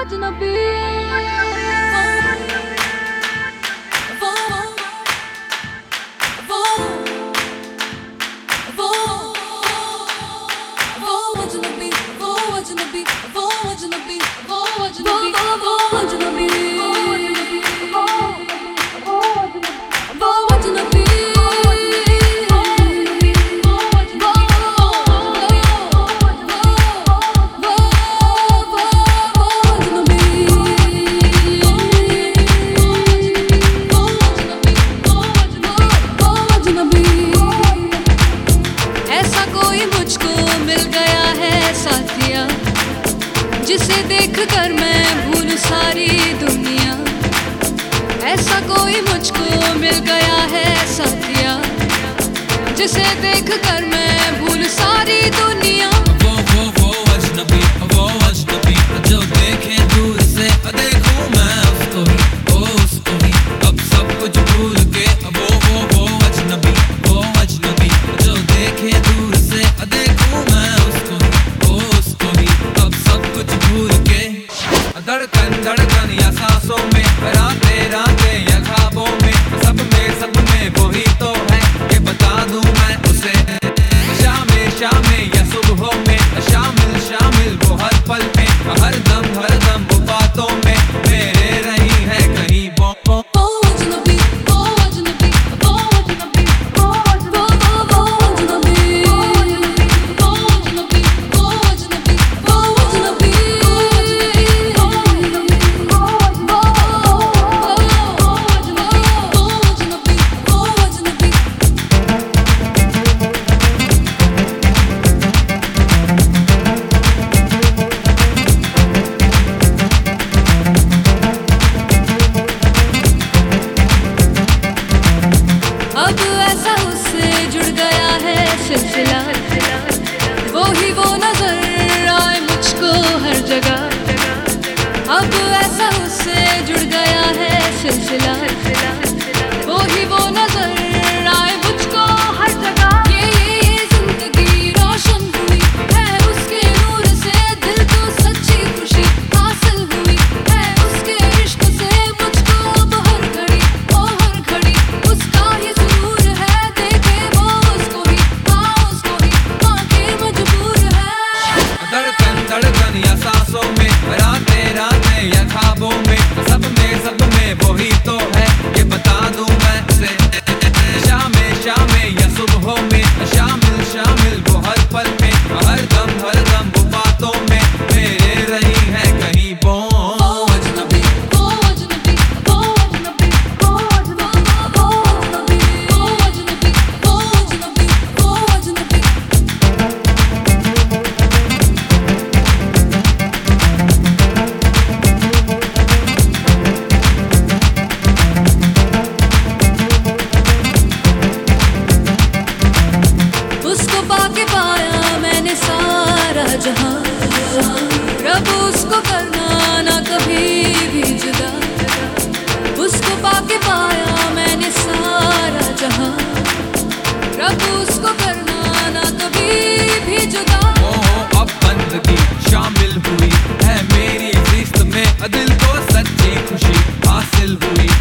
अजनबी जिसे देख कर मैं भूल सारी दुनिया। ऐसा कोई मुझको मिल गया है साथिया, जिसे देख कर मैं भूल सारी दुनिया। वो अजनबी जो देखे दूर से देखूं मैं उसको ही अब सब कुछ भूल के। वो अजनबी जो देखे दूर से देखूं मैं उसको ही अब सब कुछ भूल के। धड़कन या सांसों में, रातें या ख्वाबों में, सब में वही तो है कि बता दूं मैं उसे। शामें या सुबहों में, शामिल वो हर पल में, हर दम वो बातों में मेरे रही है कहीं वो। अब ऐसा उससे जुड़ गया है सिलसिला, वो नजर आए मुझको हर जगह। अब ऐसा उससे जुड़ गया है सिलसिला, वो नजर आए मुझको हर जगह। ये जिंदगी रोशन हुई है उसके नूर से, दिल को सच्ची खुशी हासिल हुई है उसके इश्क से। मुझको अब हर घड़ी उसका ही सुरूर है, देखे वो उसको ही आके मजबूर है। धड़कन या सांसों में, रातें या ख्वाबों में, सब में वही तो है कि बता दूं मैं उसे। शामें या सुबहों में, शामिल वो हर पल में, हर दम वो बातों में मेरे रही है कहीं वो। उसको पाके पाया मैंने सारा जहां, रब उसको करना ना कभी भी जुदा। उसको पाके पाया मैंने सारा जहां, रब उसको करना ना कभी भी जुदा। अब बंदगी शामिल हुई है मेरी ज़िस्त में, दिल को सच्ची खुशी हासिल हुई